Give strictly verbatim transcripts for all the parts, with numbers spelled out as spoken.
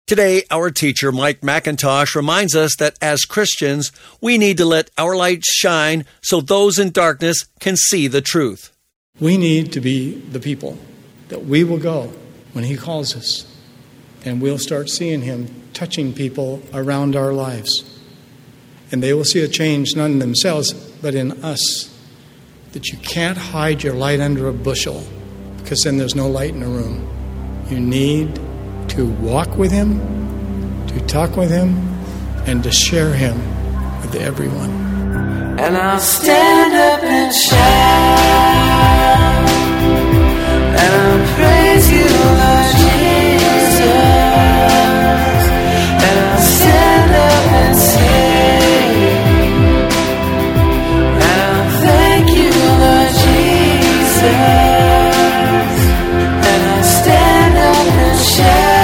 Today, our teacher, Mike McIntosh, reminds us that as Christians, we need to let our light shine so those in darkness can see the truth. We need to be the people that we will go when He calls us, and we'll start seeing Him touching people around our lives. And they will see a change not in themselves, but in us. That you can't hide your light under a bushel, because then there's no light in the room. You need to walk with Him, to talk with Him, and to share Him with everyone. And I'll stand up and shout, and I'll praise You, Lord Jesus. And I'll stand up and sing, and I'll thank You, Lord Jesus. And I'll stand up and shout.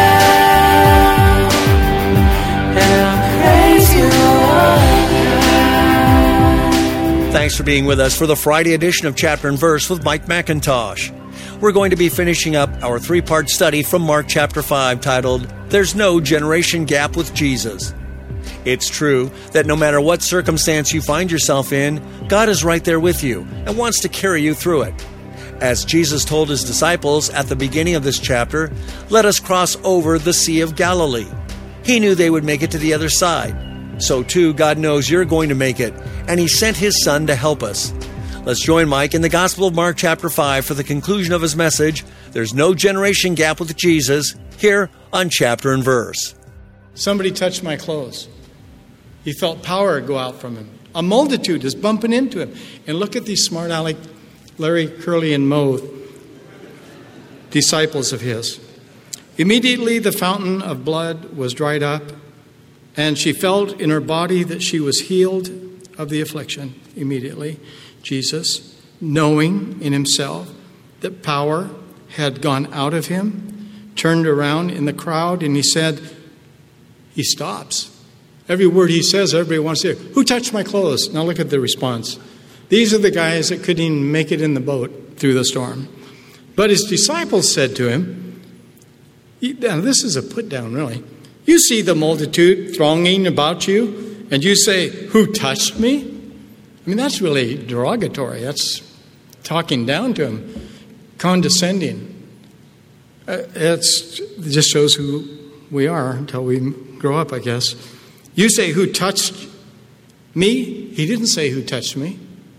Thanks for being with us for the Friday edition of Chapter and Verse with Mike McIntosh. We're going to be finishing up our three-part study from Mark chapter five titled, There's No Generation Gap with Jesus. It's true that no matter what circumstance you find yourself in, God is right there with you and wants to carry you through it. As Jesus told His disciples at the beginning of this chapter, let us cross over the Sea of Galilee. He knew they would make it to the other side. So too, God knows you're going to make it, and He sent His Son to help us. Let's join Mike in the Gospel of Mark chapter five for the conclusion of his message, There's No Generation Gap with Jesus, here on Chapter and Verse. Somebody touched my clothes. He felt power go out from him. A multitude is bumping into him. And look at these smart aleck Larry, Curly, and Moe, disciples of His. Immediately the fountain of blood was dried up, and she felt in her body that she was healed of the affliction. Immediately, Jesus, knowing in Himself that power had gone out of Him, turned around in the crowd and He said, He stops. Every word He says, everybody wants to hear, who touched my clothes? Now look at the response. These are the guys that couldn't even make it in the boat through the storm. But His disciples said to Him, now this is a put down really, you see the multitude thronging about you, and you say, who touched me? I mean, that's really derogatory. That's talking down to Him, condescending. Uh, it's, it just shows who we are until we grow up, I guess. You say, who touched me? He didn't say, who touched me.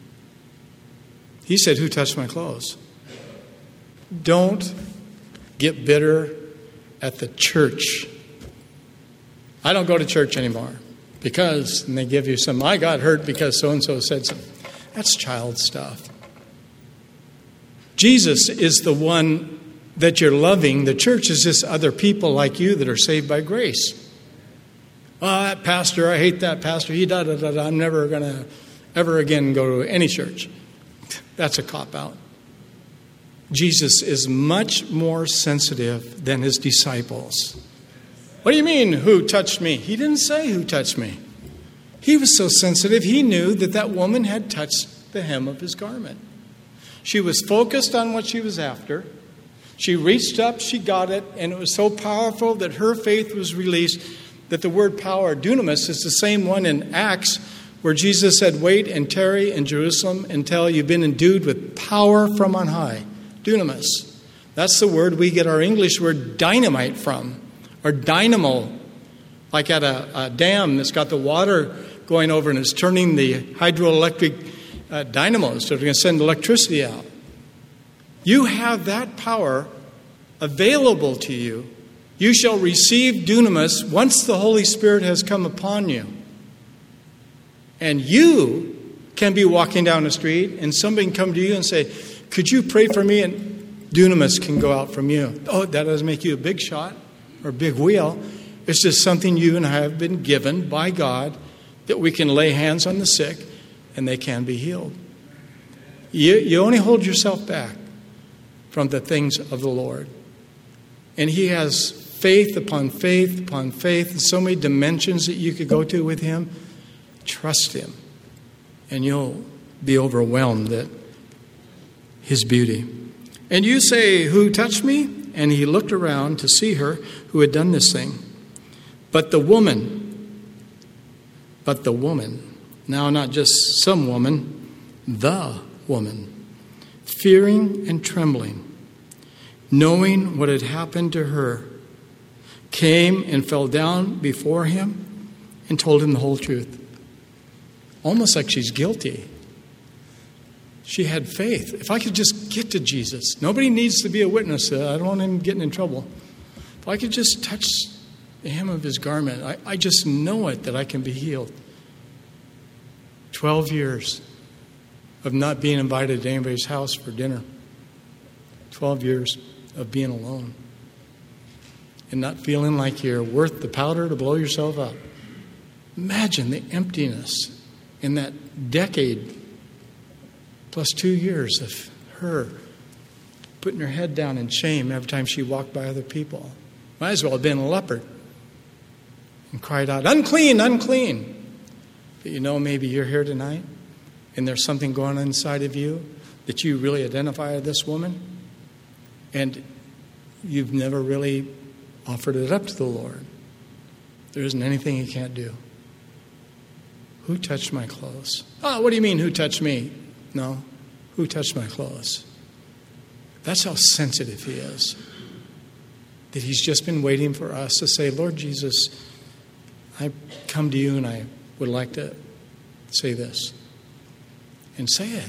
He said, who touched my clothes? Don't get bitter at the church. I don't go to church anymore because, and they give you some, I got hurt because so-and-so said something. That's child stuff. Jesus is the one that you're loving. The church is just other people like you that are saved by grace. Oh, that pastor, I hate that pastor. He da da da da. I'm never going to ever again go to any church. That's a cop-out. Jesus is much more sensitive than His disciples. What do you mean, who touched me? He didn't say who touched me. He was so sensitive, He knew that that woman had touched the hem of His garment. She was focused on what she was after. She reached up, she got it, and it was so powerful that her faith was released, that the word power, dunamis, is the same one in Acts, where Jesus said, wait and tarry in Jerusalem until you've been endued with power from on high. Dunamis. That's the word we get our English word dynamite from. Or dynamo, like at a, a dam that's got the water going over and it's turning the hydroelectric uh, dynamos so they're going to send electricity out. You have that power available to you. You shall receive dunamis once the Holy Spirit has come upon you. And you can be walking down the street and somebody can come to you and say, could you pray for me? And dunamis can go out from you. Oh, that doesn't make you a big shot or big wheel. It's just something you and I have been given by God that we can lay hands on the sick and they can be healed. You, you only hold yourself back from the things of the Lord. And He has faith upon faith upon faith and so many dimensions that you could go to with Him. Trust Him and you'll be overwhelmed at His beauty. And you say, who touched me? And he looked around to see her who had done this thing. But the woman, but the woman, now not just some woman, the woman, fearing and trembling, knowing what had happened to her, came and fell down before him and told him the whole truth. Almost like she's guilty. She had faith. If I could just get to Jesus. Nobody needs to be a witness. I don't want him getting in trouble. If I could just touch the hem of his garment, I, I just know it that I can be healed. Twelve years of not being invited to anybody's house for dinner. Twelve years of being alone. And not feeling like you're worth the powder to blow yourself up. Imagine the emptiness in that decade plus two years of her putting her head down in shame every time she walked by other people. Might as well have been a leopard. And cried out, unclean, unclean. But you know, maybe you're here tonight and there's something going on inside of you that you really identify as this woman. And you've never really offered it up to the Lord. There isn't anything he can't do. Who touched my clothes? Oh, what do you mean, who touched me? No, who touched my clothes? That's how sensitive he is. That he's just been waiting for us to say, Lord Jesus, I come to you and I would like to say this. And say it.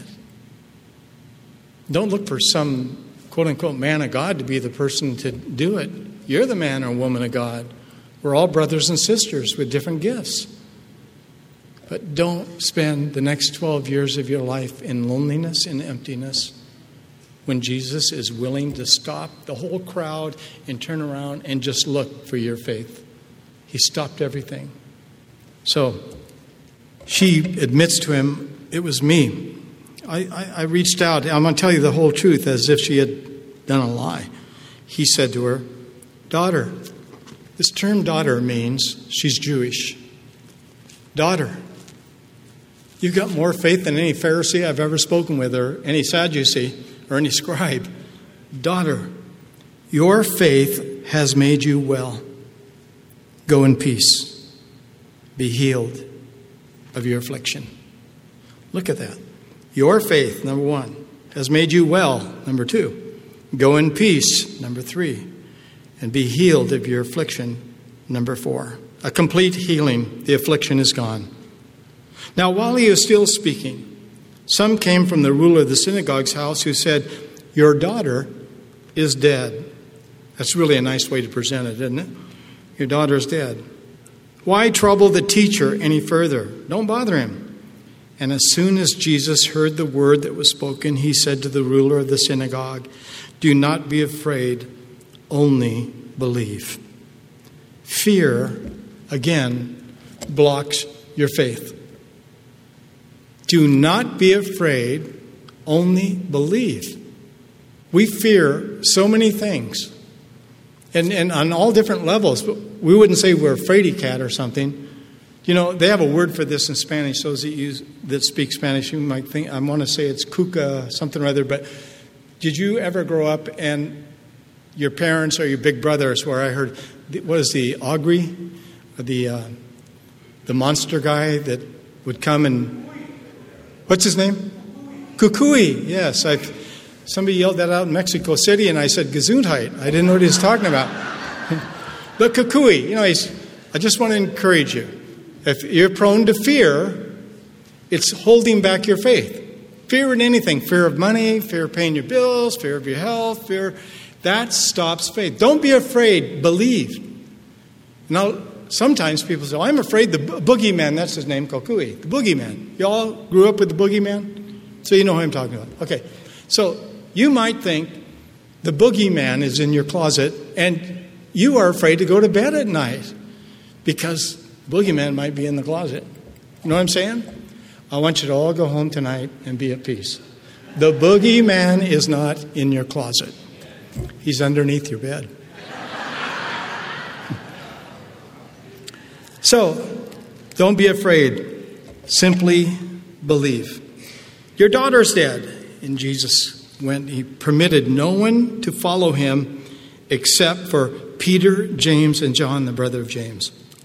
Don't look for some quote-unquote man of God to be the person to do it. You're the man or woman of God. We're all brothers and sisters with different gifts. But don't spend the next twelve years of your life in loneliness and emptiness when Jesus is willing to stop the whole crowd and turn around and just look for your faith. He stopped everything. So she admits to him, it was me. I, I, I reached out. I'm going to tell you the whole truth as if she had done a lie. He said to her, daughter. This term daughter means she's Jewish. Daughter. You've got more faith than any Pharisee I've ever spoken with, or any Sadducee, or any scribe. Daughter, your faith has made you well. Go in peace. Be healed of your affliction. Look at that. Your faith, number one, has made you well. Number two, go in peace. Number three, and be healed of your affliction. Number four, a complete healing. The affliction is gone. Now, while he was still speaking, some came from the ruler of the synagogue's house who said, your daughter is dead. That's really a nice way to present it, isn't it? Your daughter is dead. Why trouble the teacher any further? Don't bother him. And as soon as Jesus heard the word that was spoken, he said to the ruler of the synagogue, do not be afraid, only believe. Fear, again, blocks your faith. Do not be afraid, only believe. We fear so many things, and, and on all different levels. But we wouldn't say we're a fraidy cat or something. You know, they have a word for this in Spanish. Those that, use, that speak Spanish, you might think, I want to say it's cuca, something or other. But did you ever grow up and your parents or your big brothers, where I heard, what is the augury? The, uh, the monster guy that would come and... What's his name? Kukui. Yes, I. Somebody yelled that out in Mexico City, and I said Gesundheit. I didn't know what he was talking about. But Kukui, you know, he's. I just want to encourage you. If you're prone to fear, it's holding back your faith. Fear in anything. Fear of money, fear of paying your bills, fear of your health, fear. That stops faith. Don't be afraid. Believe. Now, sometimes people say, oh, I'm afraid the boogeyman, that's his name, Kukui, the boogeyman. You all grew up with the boogeyman? So you know who I'm talking about. Okay, so you might think the boogeyman is in your closet and you are afraid to go to bed at night because boogeyman might be in the closet. You know what I'm saying? I want you to all go home tonight and be at peace. The boogeyman is not in your closet. He's underneath your bed. So, don't be afraid. Simply believe. Your daughter's dead. And Jesus went, he permitted no one to follow him except for Peter, James, and John, the brother of James.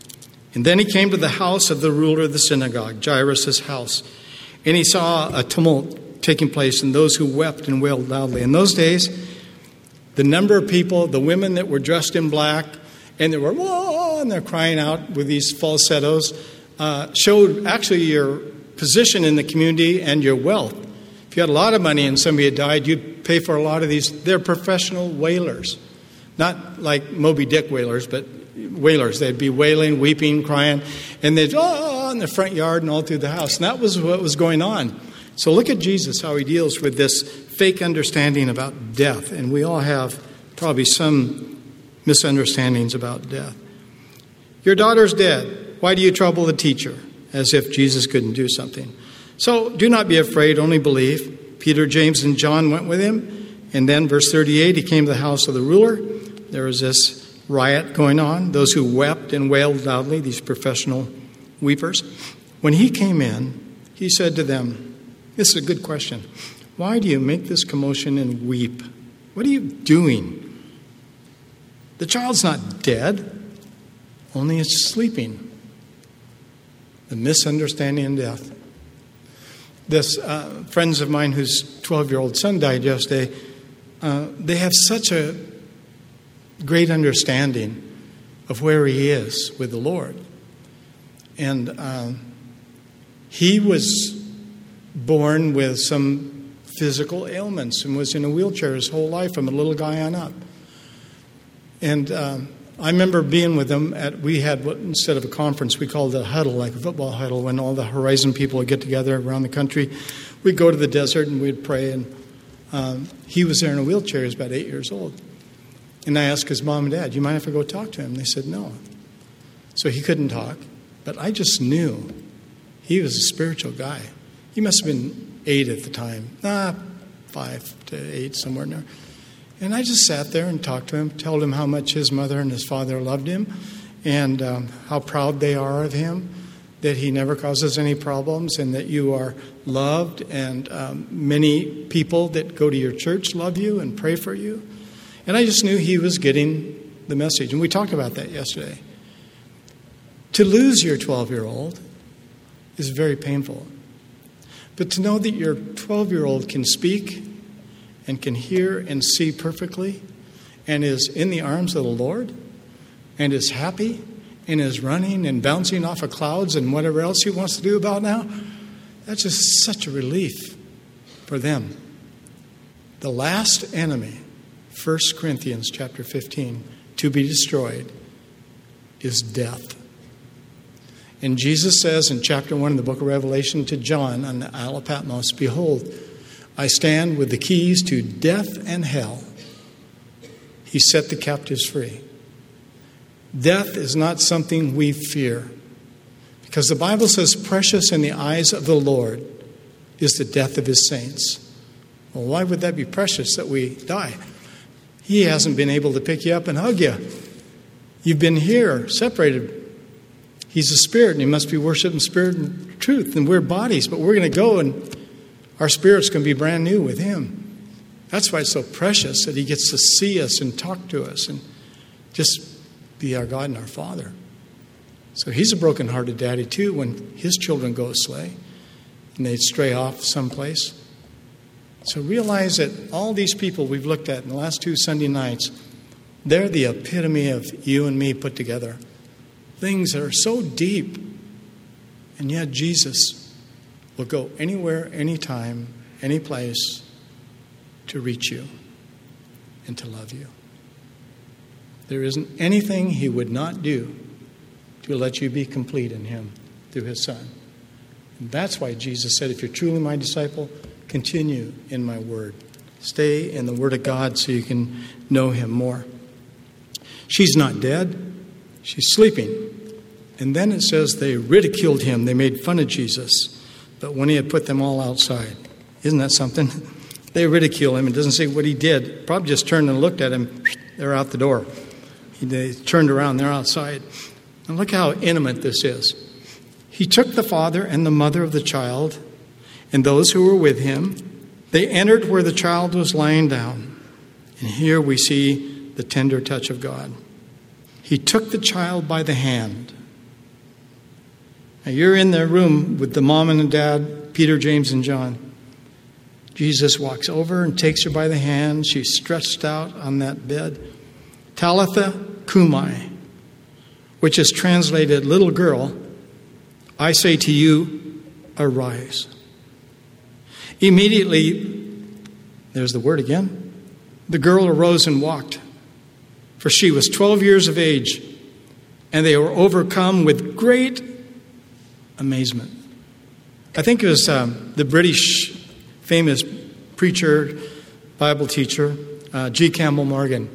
And then he came to the house of the ruler of the synagogue, Jairus' house. And he saw a tumult taking place and those who wept and wailed loudly. In those days, the number of people, the women that were dressed in black, and they were, whoa, and they're crying out with these falsettos, uh, showed actually your position in the community and your wealth. If you had a lot of money and somebody had died, you'd pay for a lot of these. They're professional wailers. Not like Moby Dick wailers, but wailers. They'd be wailing, weeping, crying, and they'd, oh, in the front yard and all through the house. And that was what was going on. So look at Jesus, how he deals with this fake understanding about death. And we all have probably some misunderstandings about death. Your daughter's dead. Why do you trouble the teacher? As if Jesus couldn't do something. So do not be afraid, only believe. Peter, James, and John went with him. And then verse thirty-eight, he came to the house of the ruler. There was this riot going on. Those who wept and wailed loudly, these professional weepers. When he came in, he said to them, this is a good question. Why do you make this commotion and weep? What are you doing? The child's not dead, only it's sleeping. The misunderstanding in death. This uh, friends of mine whose twelve-year-old son died yesterday, uh, they have such a great understanding of where he is with the Lord. And uh, he was born with some physical ailments and was in a wheelchair his whole life from a little guy on up. And um, I remember being with them at, we had, what, instead of a conference, we called it a huddle, like a football huddle, when all the Horizon people would get together around the country. We'd go to the desert and we'd pray. And um, he was there in a wheelchair. He was about eight years old. And I asked his mom and dad, do you mind if I go talk to him? They said no. So he couldn't talk. But I just knew he was a spiritual guy. He must have been eight at the time. Ah, five to eight, somewhere in there. And I just sat there and talked to him, told him how much his mother and his father loved him and um, how proud they are of him, that he never causes any problems and that you are loved. And um, many people that go to your church love you and pray for you. And I just knew he was getting the message. And we talked about that yesterday. To lose your twelve-year-old is very painful. But to know that your twelve-year-old can speak and can hear and see perfectly and is in the arms of the Lord and is happy and is running and bouncing off of clouds and whatever else he wants to do about now, that's just such a relief for them. The last enemy, First Corinthians chapter fifteen, to be destroyed, is death. And Jesus says in chapter one of the book of Revelation to John on the Isle of Patmos, behold, I stand with the keys to death and hell. He set the captives free. Death is not something we fear, because the Bible says precious in the eyes of the Lord is the death of his saints. Well, why would that be precious that we die? He hasn't been able to pick you up and hug you. You've been here, separated. He's a spirit, and he must be worshipped in spirit and truth. And we're bodies, but we're going to go, and our spirit's going to be brand new with him. That's why it's so precious that he gets to see us and talk to us and just be our God and our Father. So he's a broken-hearted daddy, too, when his children go astray and they stray off someplace. So realize that all these people we've looked at in the last two Sunday nights, they're the epitome of you and me put together. Things that are so deep, and yet Jesus will go anywhere, anytime, any place to reach you and to love you. There isn't anything he would not do to let you be complete in him through his Son. And that's why Jesus said, if you're truly my disciple, continue in my word. Stay in the word of God so you can know him more. She's not dead. She's sleeping. And then it says they ridiculed him. They made fun of Jesus. But when he had put them all outside. Isn't that something? They ridicule him. It doesn't say what he did. Probably just turned and looked at him. They're out the door. He, they turned around. They're outside. And look how intimate this is. He took the father and the mother of the child and those who were with him. They entered where the child was lying down. And here we see the tender touch of God. He took the child by the hand Now you're in the room with the mom and the dad, Peter, James, and John. Jesus walks over and takes her by the hand. She's stretched out on that bed. Talitha Kumai, which is translated, little girl, I say to you, arise. Immediately, there's the word again, the girl arose and walked, for she was twelve years of age, and they were overcome with great amazement. I think it was um, the British famous preacher, Bible teacher, uh, G. Campbell Morgan.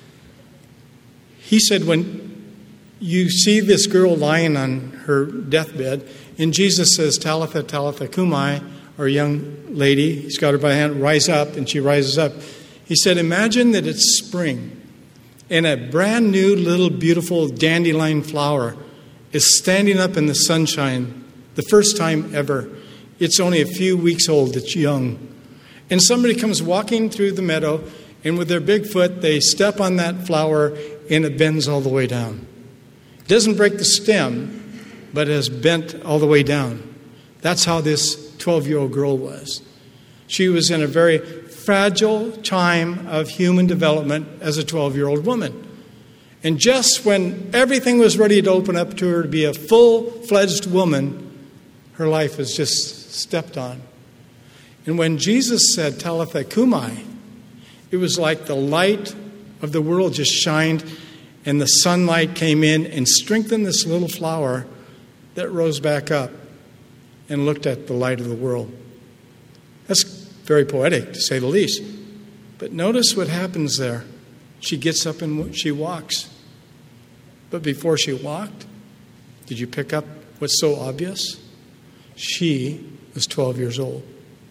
He said when you see this girl lying on her deathbed, and Jesus says, Talitha, Talitha Kumai, or young lady, he's got her by the hand, rise up, and she rises up. He said, imagine that it's spring, and a brand new little beautiful dandelion flower is standing up in the sunshine, the first time ever. It's only a few weeks old, it's young. And somebody comes walking through the meadow, and with their big foot, they step on that flower, and it bends all the way down. It doesn't break the stem, but it has bent all the way down. That's how this twelve-year-old girl was. She was in a very fragile time of human development as a twelve-year-old woman. And just when everything was ready to open up to her to be a full-fledged woman, her life was just stepped on. And when Jesus said, Talitha Kumai, it was like the light of the world just shined, and the sunlight came in and strengthened this little flower that rose back up and looked at the light of the world. That's very poetic, to say the least. But notice what happens there. She gets up and she walks. But before she walked, did you pick up what's so obvious? She was twelve years old.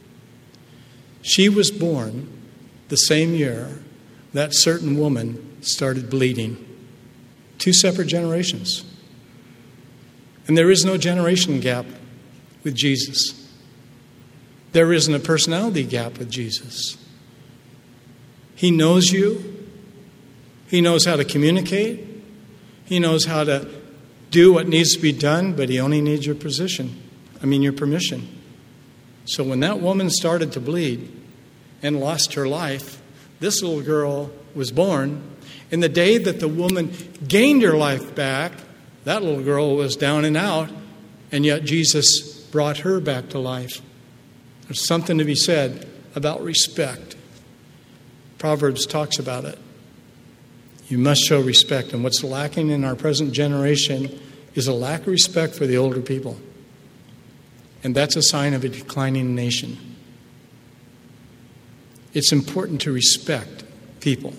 She was born the same year that certain woman started bleeding. Two separate generations. And there is no generation gap with Jesus. There isn't a personality gap with Jesus. He knows you. He knows how to communicate. He knows how to do what needs to be done, but he only needs your position. I mean, your permission. So when that woman started to bleed and lost her life, this little girl was born. And the day that the woman gained her life back, that little girl was down and out, and yet Jesus brought her back to life. There's something to be said about respect. Proverbs talks about it. You must show respect. And what's lacking in our present generation is a lack of respect for the older people. And that's a sign of a declining nation. It's important to respect people.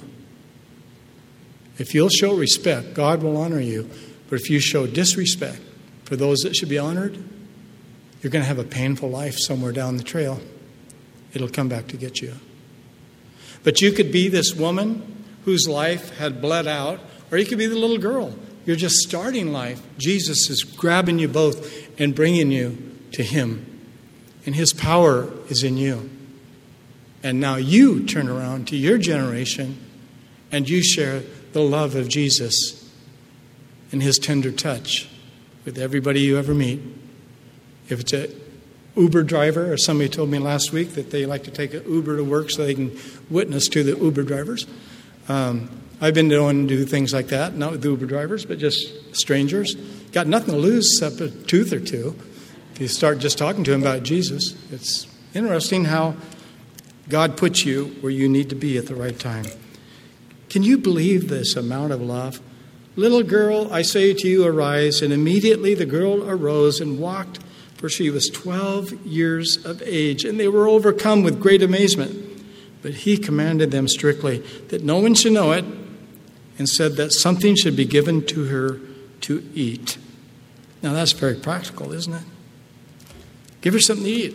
If you'll show respect, God will honor you. But if you show disrespect for those that should be honored, you're going to have a painful life somewhere down the trail. It'll come back to get you. But you could be this woman whose life had bled out, or you could be the little girl. You're just starting life. Jesus is grabbing you both and bringing you to him. And his power is in you. And now you turn around to your generation and you share the love of Jesus and his tender touch with everybody you ever meet. If it's an Uber driver, or somebody told me last week that they like to take an Uber to work so they can witness to the Uber drivers. Um, I've been known to do things like that, not with Uber drivers, but just strangers. Got nothing to lose except a tooth or two. If you start just talking to them about Jesus, it's interesting how God puts you where you need to be at the right time. Can you believe this amount of love? Little girl, I say to you, arise. And immediately the girl arose and walked, for she was twelve years of age. And they were overcome with great amazement. But he commanded them strictly that no one should know it, and said that something should be given to her to eat. Now that's very practical, isn't it? Give her something to eat.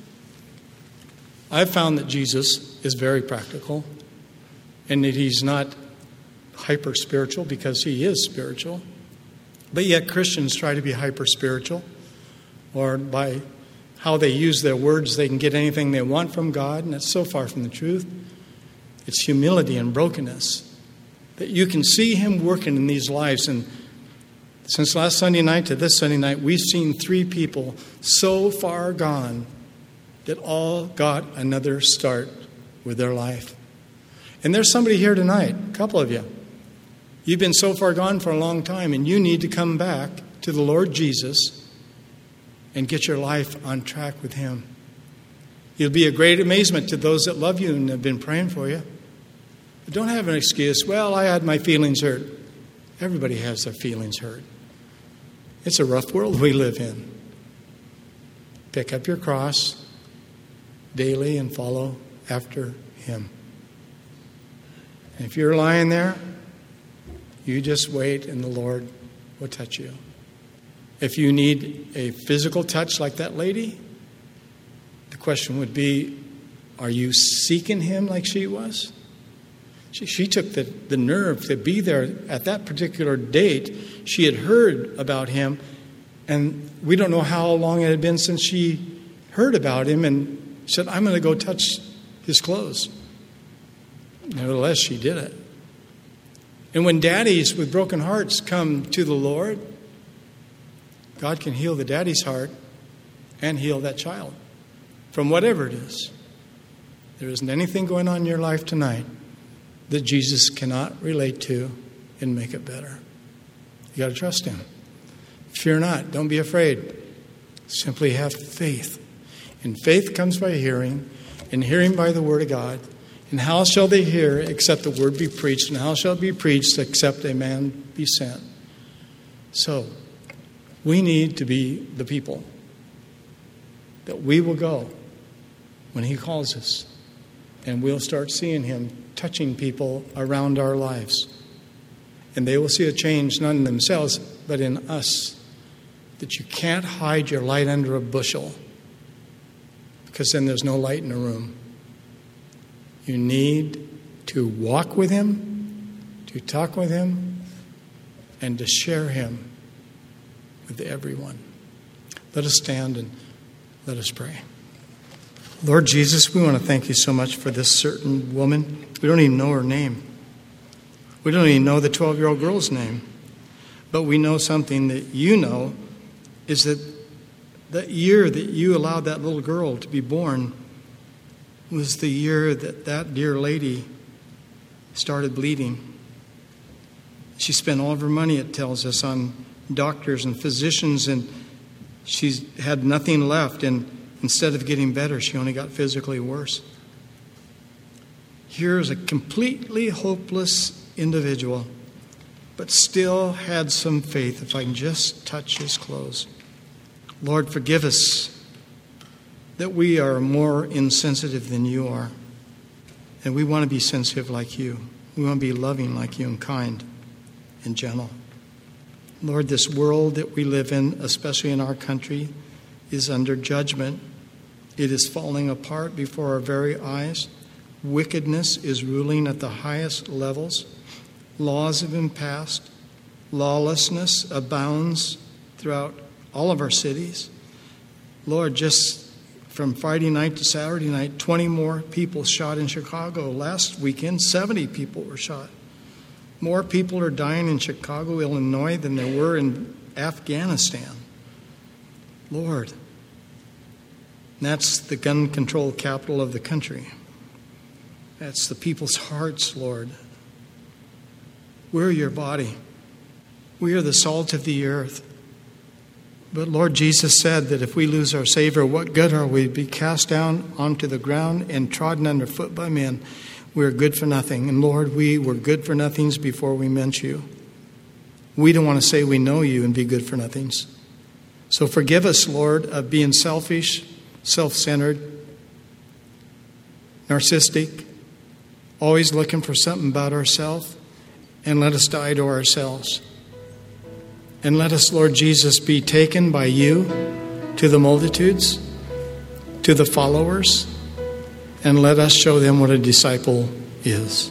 I've found that Jesus is very practical, and that he's not hyper-spiritual because he is spiritual. But yet Christians try to be hyper-spiritual, or by how they use their words, they can get anything they want from God, and that's so far from the truth. It's humility and brokenness, that you can see him working in these lives, and Since last Sunday night to this Sunday night, we've seen three people so far gone that all got another start with their life. And there's somebody here tonight, a couple of you. You've been so far gone for a long time, and you need to come back to the Lord Jesus and get your life on track with Him. You'll be a great amazement to those that love you and have been praying for you. But don't have an excuse. Well, I had my feelings hurt. Everybody has their feelings hurt. It's a rough world we live in. Pick up your cross daily and follow after Him. And if you're lying there, you just wait and the Lord will touch you. If you need a physical touch like that lady, the question would be, are you seeking Him like she was? She, she took the, the nerve to be there at that particular date. She had heard about Him, and we don't know how long it had been since she heard about Him and said, I'm going to go touch His clothes. Nevertheless, she did it. And when daddies with broken hearts come to the Lord, God can heal the daddy's heart and heal that child from whatever it is. There isn't anything going on in your life tonight that Jesus cannot relate to and make it better. You got to trust Him. Fear not. Don't be afraid. Simply have faith. And faith comes by hearing, and hearing by the Word of God. And how shall they hear except the Word be preached? And how shall it be preached except a man be sent? So, we need to be the people that we will go when He calls us. And we'll start seeing Him touching people around our lives. And they will see a change, not in themselves, but in us. That you can't hide your light under a bushel, because then there's no light in the room. You need to walk with Him, to talk with Him, and to share Him with everyone. Let us stand and let us pray. Lord Jesus, we want to thank You so much for this certain woman. We don't even know her name. We don't even know the twelve-year-old girl's name. But we know something that You know, is that the year that You allowed that little girl to be born was the year that that dear lady started bleeding. She spent all of her money, it tells us, on doctors and physicians, and she's had nothing left, and instead of getting better, she only got physically worse. Here's a completely hopeless individual, but still had some faith. If I can just touch His clothes. Lord, forgive us that we are more insensitive than You are. And we want to be sensitive like You. We want to be loving like You and kind and gentle. Lord, this world that we live in, especially in our country, is under judgment. It is falling apart before our very eyes. Wickedness is ruling at the highest levels. Laws have been passed. Lawlessness abounds throughout all of our cities. Lord, just from Friday night to Saturday night, twenty more people shot in Chicago. Last weekend, seventy people were shot. More people are dying in Chicago, Illinois, than there were in Afghanistan. Lord, that's the gun control capital of the country. That's the people's hearts, Lord. We're Your body. We are the salt of the earth. But Lord, Jesus said that if we lose our Savior, what good are we? Be cast down onto the ground and trodden underfoot by men. We are good for nothing. And Lord, we were good for nothings before we met You. We don't want to say we know You and be good for nothings. So forgive us, Lord, of being selfish, self-centered, narcissistic, always looking for something about ourselves, and let us die to ourselves. And let us, Lord Jesus, be taken by You to the multitudes, to the followers, and let us show them what a disciple is.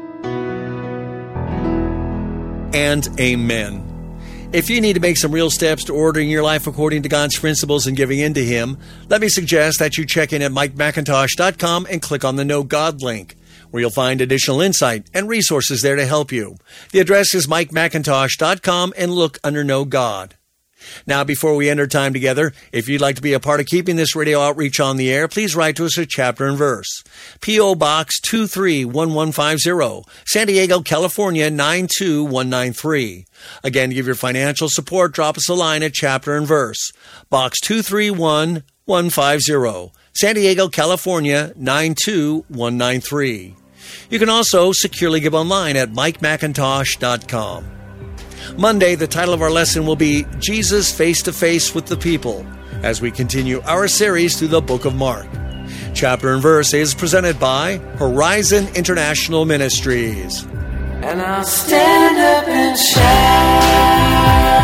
And amen. If you need to make some real steps to ordering your life according to God's principles and giving in to Him, let me suggest that you check in at mike macintosh dot com and click on the Know God link. where you'll find additional insight and resources there to help you. The address is mike macintosh dot com and look under Know God. Now, before we end our time together, if you'd like to be a part of keeping this radio outreach on the air, please write to us at Chapter and Verse. P O. Box two three one one five zero, San Diego, California nine two one nine three. Again, to give your financial support, drop us a line at Chapter and Verse. Box two three one one five zero, San Diego, California nine two one nine three. You can also securely give online at mike macintosh dot com. Monday, the title of our lesson will be Jesus Face to Face with the People, as we continue our series through the book of Mark. Chapter and Verse is presented by Horizon International Ministries. And I'll stand up and shout.